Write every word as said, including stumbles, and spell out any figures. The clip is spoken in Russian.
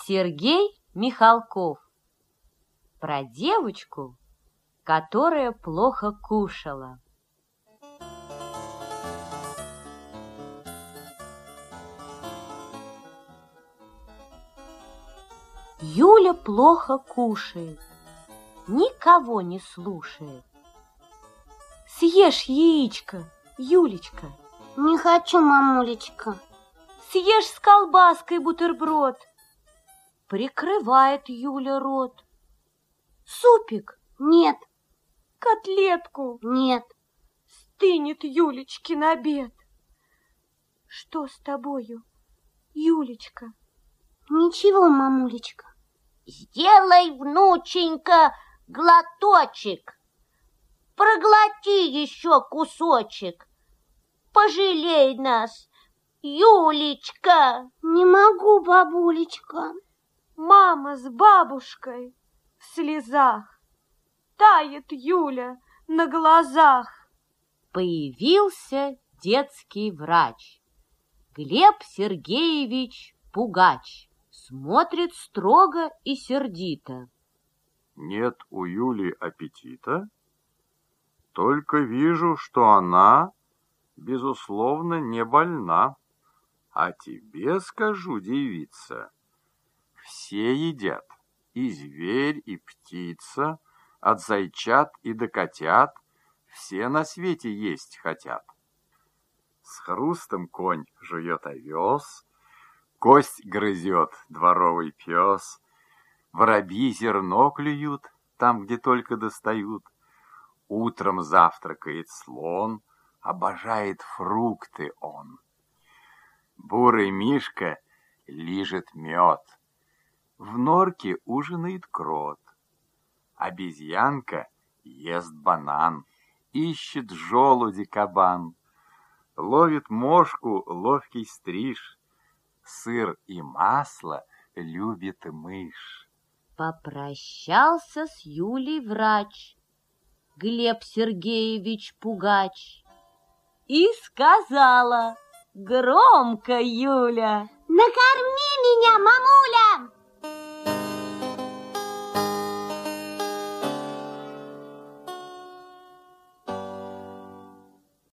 Сергей Михалков. Про девочку, которая плохо кушала. Юля плохо кушает, никого не слушает. Съешь яичко, Юлечка. Не хочу, мамулечка. Съешь с колбаской бутерброд. Прикрывает Юля рот. Супик? Нет. Котлетку? Нет. Стынет Юлечкин обед. Что с тобою, Юлечка? Ничего, мамулечка. Сделай, внученька, глоточек. Проглоти еще кусочек. Пожалей нас, Юлечка. Не могу, бабулечка. Мама с бабушкой в слезах. Тает Юля на глазах. Появился детский врач. Глеб Сергеевич Пугач. Смотрит строго и сердито. Нет у Юли аппетита, только вижу, что она, безусловно, не больна. А тебе скажу, девица, все едят, и зверь, и птица, от зайчат и до котят, все на свете есть хотят. С хрустом конь жует овес, кость грызет дворовый пес, воробьи зерно клюют там, где только достают. Утром завтракает слон, обожает фрукты он. Бурый мишка лижет мед, в норке ужинает крот. Обезьянка ест банан, ищет желуди кабан. Ловит мошку ловкий стриж, сыр и масло любит мышь. Попрощался с Юлей врач Глеб Сергеевич Пугач. И сказала громко Юля: накорми меня, мамуля!